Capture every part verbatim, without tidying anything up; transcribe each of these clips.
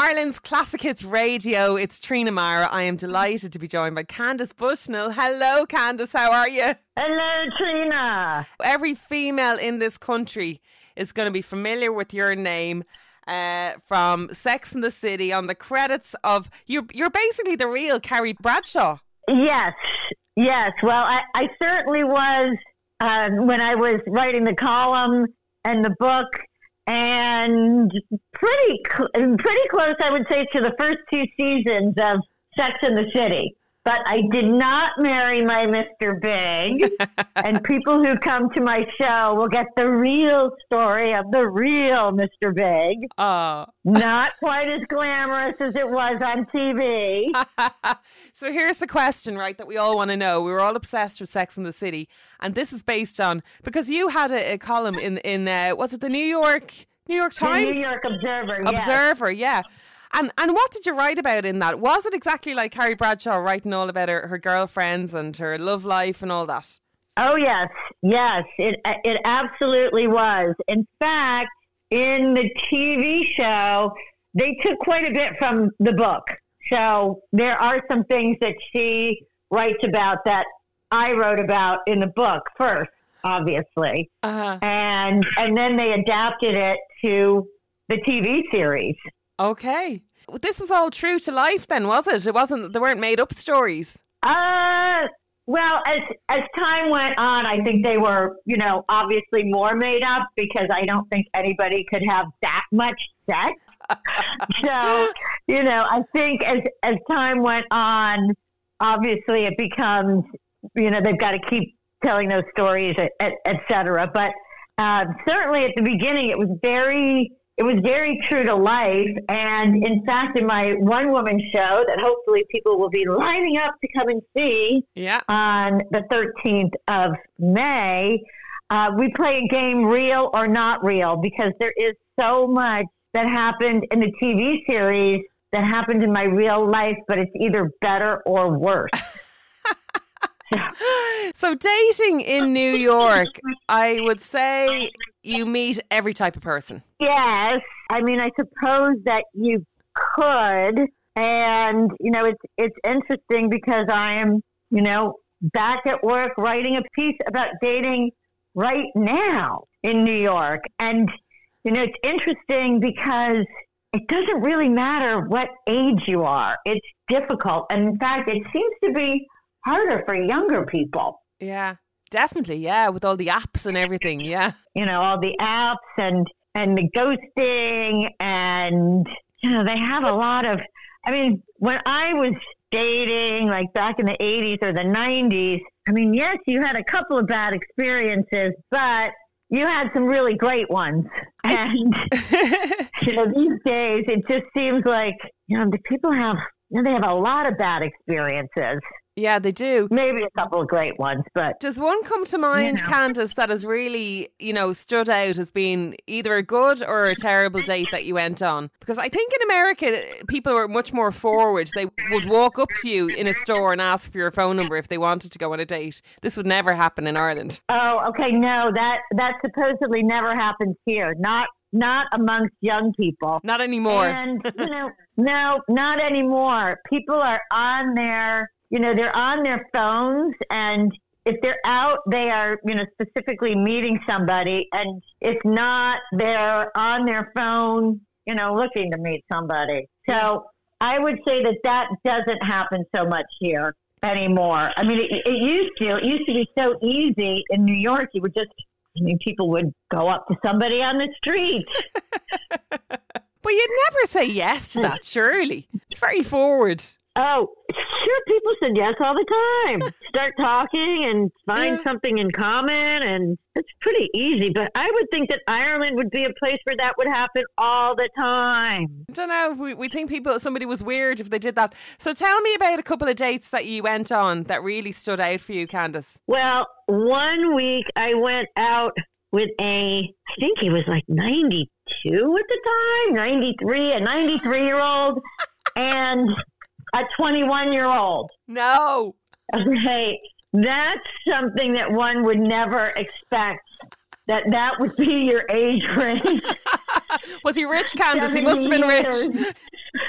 Ireland's Classic Hits Radio. It's Trina Mara. I am delighted to be joined by Candice Bushnell. Hello, Candice. How are you? Hello, Trina. Every female in this country is going to be familiar with your name uh, from Sex and the City on the credits of... You're, you're basically the real Carrie Bradshaw. Yes, yes. Well, I, I certainly was uh, when I was writing the column and the book. And pretty, cl- pretty close, I would say, to the first two seasons of Sex and the City. But I did not marry my Mister Big. And people who come to my show will get the real story of the real Mister Big. Oh. Not quite as glamorous as it was on T V. So here's the question, right, that we all want to know. We were all obsessed with Sex and the City. And this is based on, because you had a, a column in, in uh, was it the New York, New York Times? The New York Observer, yes. Observer, yeah. And and what did you write about in that? Was it exactly like Carrie Bradshaw writing all about her, her girlfriends and her love life and all that? Oh, yes. Yes, it it absolutely was. In fact, in the T V show, they took quite a bit from the book. So there are some things that she writes about that I wrote about in the book first, obviously. Uh-huh. And and then they adapted it to the T V series. Okay. This was all true to life then, was it? It wasn't, they weren't made up stories. Uh, well, as as time went on, I think they were, you know, obviously more made up because I don't think anybody could have that much sex. So, you know, I think as as time went on, obviously it becomes, you know, they've got to keep telling those stories, et, et, et cetera. But uh, certainly at the beginning, it was very... It was very true to life. And in fact, in my one woman show that hopefully people will be lining up to come and see yeah. on the thirteenth of May, uh, we play a game, Real or Not Real, because there is so much that happened in the T V series that happened in my real life, but it's either better or worse. So dating in New York, I would say you meet every type of person. Yes. I mean, I suppose that you could. And, you know, it's it's interesting because I am, you know, back at work writing a piece about dating right now in New York. And, you know, it's interesting because it doesn't really matter what age you are. It's difficult. And in fact, it seems to be harder for younger people. Yeah, definitely. Yeah, with all the apps and everything. Yeah. You know, all the apps and, and the ghosting and, you know, they have a lot of, I mean, when I was dating, like back in the eighties or the nineties, I mean, yes, you had a couple of bad experiences, but you had some really great ones. And, you know, these days, it just seems like, you know, the people have, you know, they have a lot of bad experiences. Yeah, they do. Maybe a couple of great ones, but... Does one come to mind, you know, Candice, that has really, you know, stood out as being either a good or a terrible date that you went on? Because I think in America, people were much more forward. They would walk up to you in a store and ask for your phone number if they wanted to go on a date. This would never happen in Ireland. Oh, okay. No, that, that supposedly never happens here. Not Not amongst young people. Not anymore. And, you know, no, not anymore. People are on their... You know, they're on their phones, and if they're out, they are, you know, specifically meeting somebody. And if not, they're on their phone, you know, looking to meet somebody. So I would say that that doesn't happen so much here anymore. I mean, it, it used to. It used to be so easy in New York. You would just, I mean, people would go up to somebody on the street. But you'd never say yes to that, surely. It's very forward. Oh, sure. People said yes all the time. Start talking and find yeah. something in common, and it's pretty easy. But I would think that Ireland would be a place where that would happen all the time. I don't know. We, we think people, somebody was weird if they did that. So tell me about a couple of dates that you went on that really stood out for you, Candice. Well, one week I went out with a, I think he was like ninety-two at the time, ninety-three, a ninety-three-year-old, and a twenty-one-year-old. No. Okay. That's something that one would never expect, that that would be your age range. Was he rich, Candice? He must have been rich.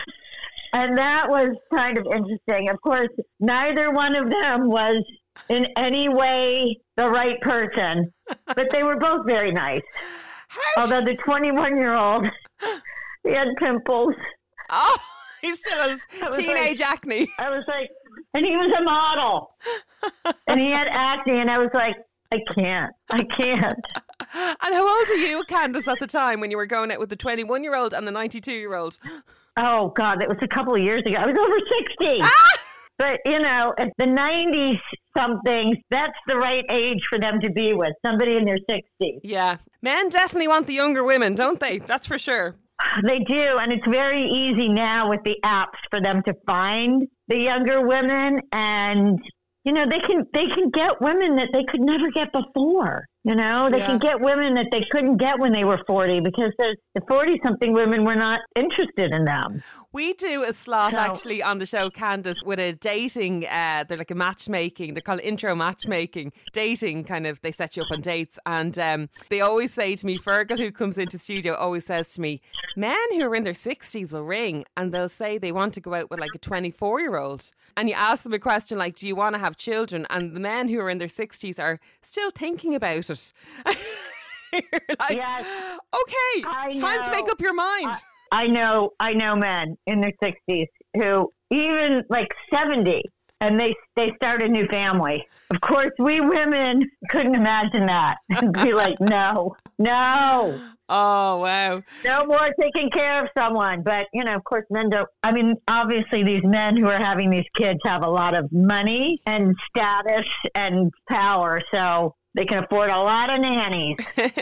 And that was kind of interesting. Of course, neither one of them was in any way the right person, but they were both very nice. How Although the twenty-one-year-old, he had pimples. Oh, he still has teenage like, acne. I was like, and he was a model. And he had acne, and I was like, I can't. I can't. And how old were you, Candace, at the time when you were going out with the twenty-one-year-old and the ninety-two-year-old? Oh, God, it was a couple of years ago. I was over sixty. Ah! But, you know, at the ninety-somethings, that's the right age for them to be with, somebody in their sixties. Yeah. Men definitely want the younger women, don't they? That's for sure. They do, and it's very easy now with the apps for them to find the younger women, and you know they can they can get women that they could never get before. You know, they yeah. can get women that they couldn't get when they were forty because the forty-something women were not interested in them. We do a slot so, actually on the show, Candace, with a dating, uh, they're like a matchmaking, they're called intro matchmaking, dating kind of, they set you up on dates. And um, they always say to me, Fergal, who comes into studio, always says to me, men who are in their sixties will ring and they'll say they want to go out with like a twenty-four-year-old. And you ask them a question like, do you want to have children? And the men who are in their sixties are still thinking about it. You're like, yes, okay, it's time know. to make up your mind. I, I know, I know men in their sixties who even like seventy and they, they start a new family. Of course, we women couldn't imagine that and be like, no, no. Oh, wow. No more taking care of someone. But, you know, of course, men don't. I mean, obviously, these men who are having these kids have a lot of money and status and power. So they can afford a lot of nannies.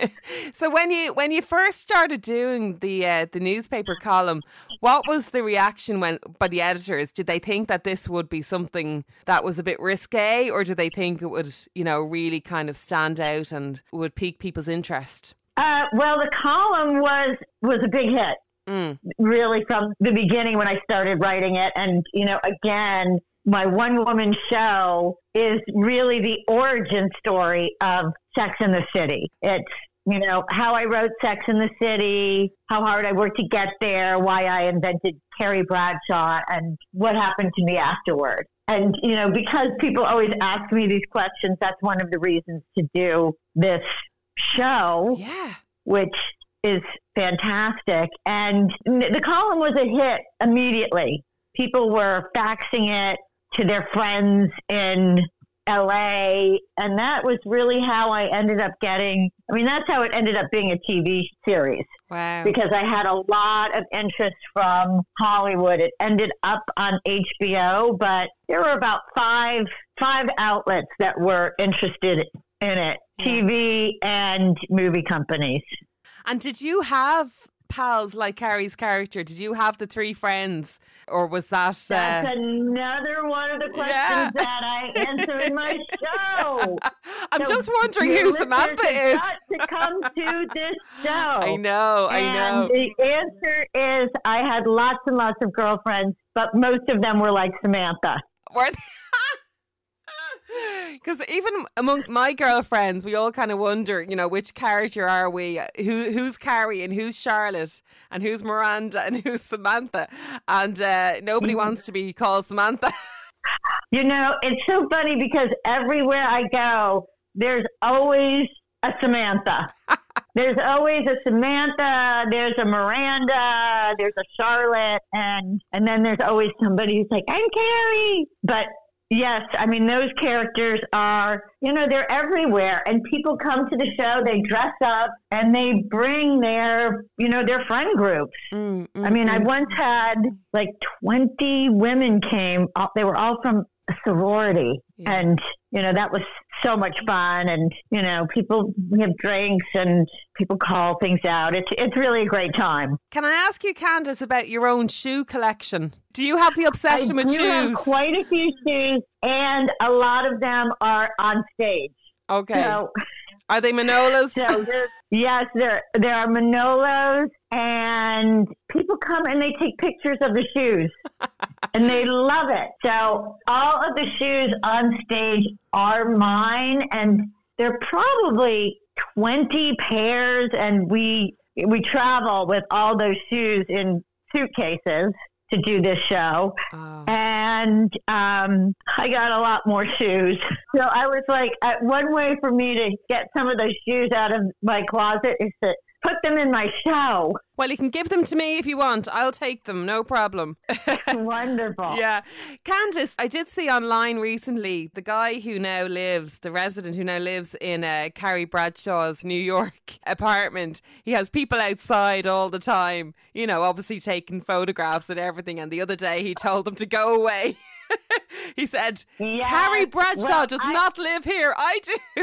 So when you when you first started doing the uh, the newspaper column, what was the reaction when by the editors? Did they think that this would be something that was a bit risque, or did they think it would, you know, really kind of stand out and would pique people's interest? Uh, well, the column was was a big hit, mm. really, from the beginning when I started writing it. And, you know, again, my one-woman show is really the origin story of Sex and the City. It's, you know, how I wrote Sex and the City, how hard I worked to get there, why I invented Carrie Bradshaw, and what happened to me afterward. And, you know, because people always ask me these questions, that's one of the reasons to do this show, yeah. which is fantastic. And the column was a hit immediately. People were faxing it to their friends in L A, and that was really how I ended up getting, I mean, that's how it ended up being a T V series. Wow. Because I had a lot of interest from Hollywood. It ended up on H B O, but there were about five five outlets that were interested in it, yeah. T V and movie companies. And did you have pals like Carrie's character? Did you have the three friends, or was that? Uh... That's another one of the questions yeah. that I answer in my show. I'm so just wondering who Samantha is. Got to come to this show. I know, I and know. The answer is I had lots and lots of girlfriends, but most of them were like Samantha. Were they? Because even amongst my girlfriends, we all kind of wonder, you know, which character are we? Who Who's Carrie and who's Charlotte and who's Miranda and who's Samantha? And uh, nobody wants to be called Samantha. You know, it's so funny because everywhere I go, there's always a Samantha. There's always a Samantha, there's a Miranda, there's a Charlotte, and and then there's always somebody who's like, I'm Carrie. But yes, I mean, those characters are, you know, they're everywhere. And people come to the show, they dress up, and they bring their, you know, their friend groups. Mm, mm, I mean, mm. I once had like twenty women came. They were all from a sorority. Yeah. And, you know, that was so much fun. And, you know, people, we have drinks and people call things out. It's it's really a great time. Can I ask you, Candace, about your own shoe collection? Do you have the obsession I with do shoes? Have quite a few shoes, and a lot of them are on stage. Okay. So, are they Manolos? So yes, there there are Manolos, and people come and they take pictures of the shoes, and they love it. So all of the shoes on stage are mine, and they're probably twenty pairs, and we we travel with all those shoes in suitcases. to do this show. Oh. And um, I got a lot more shoes. So I was like, uh, one way for me to get some of those shoes out of my closet is to put them in my show. Well, you can give them to me if you want. I'll take them, no problem. Wonderful. Yeah. Candice, I did see online recently the guy who now lives, the resident who now lives in uh, Carrie Bradshaw's New York apartment. He has people outside all the time, you know, obviously taking photographs and everything. And the other day he told them to go away. He said, yes. Carrie Bradshaw well, does I... not live here. I do.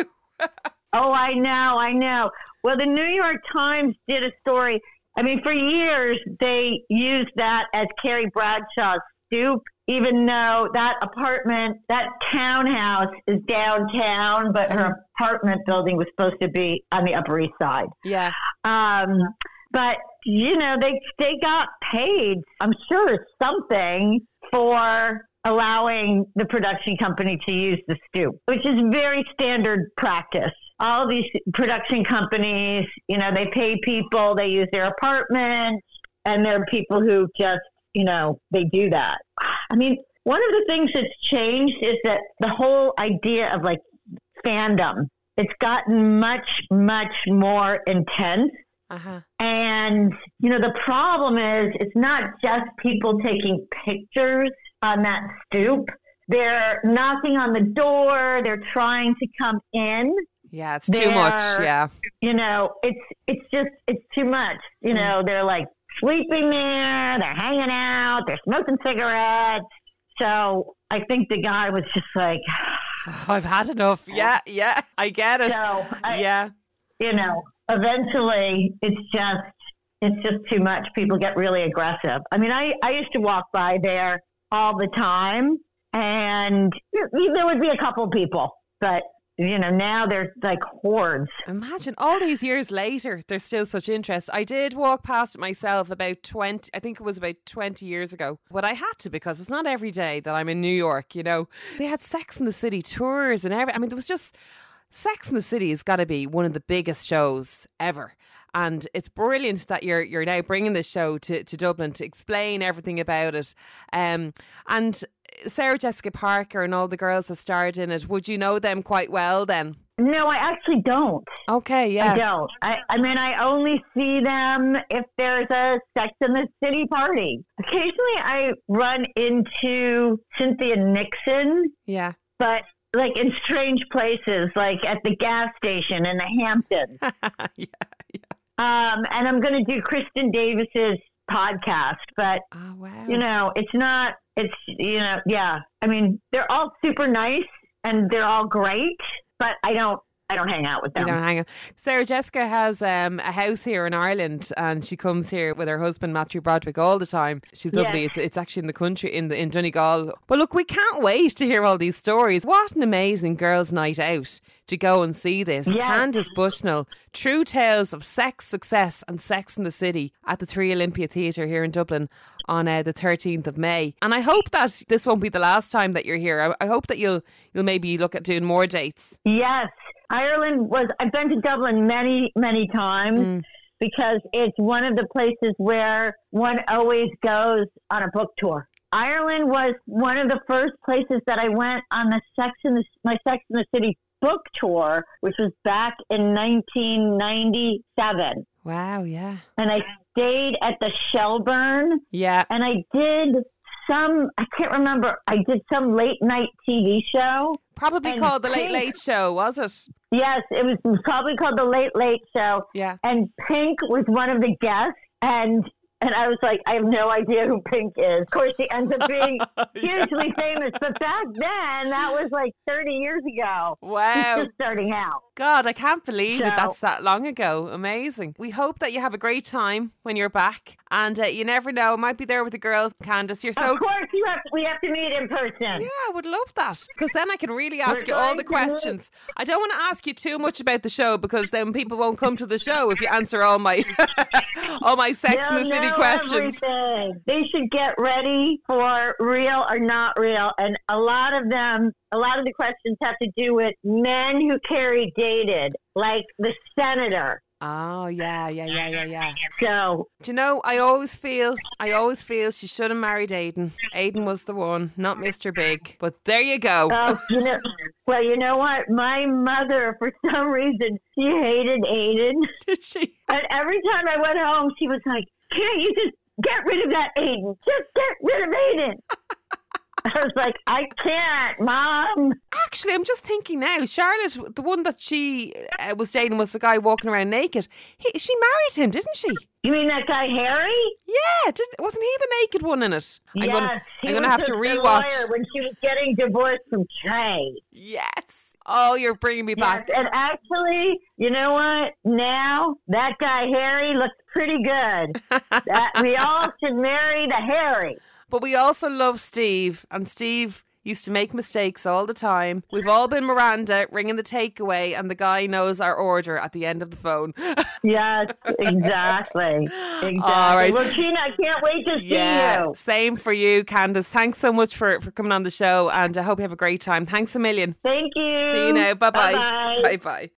Oh, I know, I know. Well, the New York Times did a story. I mean, for years, they used that as Carrie Bradshaw's stoop, even though that apartment, that townhouse is downtown, but her apartment building was supposed to be on the Upper East Side. Yeah. Um, but, you know, they they got paid, I'm sure, something for allowing the production company to use the stoop, which is very standard practice. All these production companies, you know, they pay people, they use their apartment, and there are people who just, you know, they do that. I mean, one of the things that's changed is that the whole idea of like fandom, it's gotten much, much more intense. Uh-huh. And, you know, the problem is it's not just people taking pictures on that stoop. They're knocking on the door. They're trying to come in. Yeah, it's too they're, much. Yeah. You know, it's it's just, it's too much. You know, they're like sleeping there. They're hanging out. They're smoking cigarettes. So I think the guy was just like, oh, I've had enough. Yeah, yeah. I get it. So I, yeah. You know, eventually it's just, it's just too much. People get really aggressive. I mean, I, I used to walk by there all the time, and there would be a couple people, but you know, now there's like hordes. Imagine all these years later, there's still such interest. I did walk past it myself about twenty, I think it was about twenty years ago. But I had to, because it's not every day that I'm in New York, you know. They had Sex and the City tours and everything. I mean, there was just, Sex and the City has got to be one of the biggest shows ever. And it's brilliant that you're you're now bringing this show to, to Dublin to explain everything about it. Um, and Sarah Jessica Parker and all the girls that starred in it, would you know them quite well then? No, I actually don't. Okay, yeah. I don't. I, I mean, I only see them if there's a Sex and the City party. Occasionally I run into Cynthia Nixon. Yeah. But like in strange places, like at the gas station in the Hamptons. yeah, yeah. Um, and I'm going to do Kristen Davis's podcast, but, oh, wow. you know, it's not, it's, you know, yeah. I mean, they're all super nice and they're all great, but I don't, I don't hang out with them. You don't hang out. Sarah Jessica has um, a house here in Ireland, and she comes here with her husband Matthew Broderick all the time. She's lovely. Yes. It's it's actually in the country, in the in Donegal. But look, we can't wait to hear all these stories. What an amazing girls' night out to go and see this. Yes. Candice Bushnell, true tales of sex, success, and Sex in the City at the Three Olympia Theatre here in Dublin on uh, the thirteenth of May. And I hope that this won't be the last time that you're here. I, I hope that you'll you'll maybe look at doing more dates. Yes. Ireland was, I've been to Dublin many, many times mm. because it's one of the places where one always goes on a book tour. Ireland was one of the first places that I went on the Sex in the, my Sex in the City book tour, which was back in nineteen ninety-seven. Wow, yeah. And I stayed at the Shelburne. Yeah. And I did some, I can't remember, I did some late night T V show. Probably and called The Late Late Show, was it? Yes, it was probably called The Late Late Show. Yeah. And Pink was one of the guests, and and I was like, I have no idea who Pink is. Of course, she ends up being hugely yeah. famous, but back then, that was like thirty years ago. Wow. She's just starting out. God, I can't believe so, it. That's that long ago. Amazing. We hope that you have a great time when you're back. And uh, you never know, might be there with the girls. Candice, you're so... Of course, you have, we have to meet in person. Yeah, I would love that. Because then I can really ask We're you all the questions. I don't want to ask you too much about the show, because then people won't come to the show if you answer all my all my Sex They'll in the City know questions. Everything. They should get ready for real or not real. And a lot of them, a lot of the questions have to do with men who Carrie dated, like the senator. Oh, yeah, yeah, yeah, yeah, yeah. So, do you know, I always feel, I always feel she should have married Aidan. Aidan was the one, not Mister Big. But there you go. uh, you know, well, you know what? My mother, for some reason, she hated Aidan. Did she? And every time I went home, she was like, can't you just get rid of that Aidan? Just get rid of Aidan. I was like, I can't, Mom. Actually, I'm just thinking now, Charlotte, the one that she uh, was dating was the guy walking around naked. He, she married him, didn't she? You mean that guy Harry? Yeah, did, wasn't he the naked one in it? I'm yes, gonna, he I'm was gonna have the to rewatch. when she was getting divorced from Trey. Yes. Oh, you're bringing me back. Yes, and actually, you know what? Now that guy Harry looks pretty good. that, we all should marry the Harry. But we also love Steve, and Steve used to make mistakes all the time. We've all been Miranda ringing the takeaway, and the guy knows our order at the end of the phone. Yes, exactly. Exactly. All right. Well, Tina, I can't wait to see yeah, you. Same for you, Candace. Thanks so much for, for coming on the show, and I hope you have a great time. Thanks a million. Thank you. See you now. Bye-bye. Bye-bye. Bye-bye.